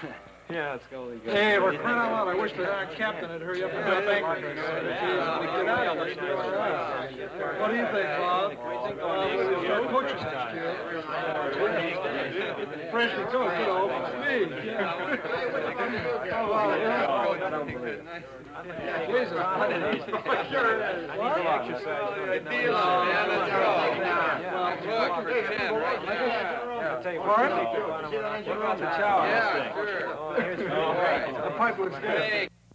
Yeah, it's going to be good. Hey, we're crying out loud. I wish the captain had hurry up and get back. What do you think, Bob? Our coaches next year. Freshman coach, you know, me. Jesus. Sure it is. What? I'll tell you what, the chow. Yeah, sure. The pipe looks good.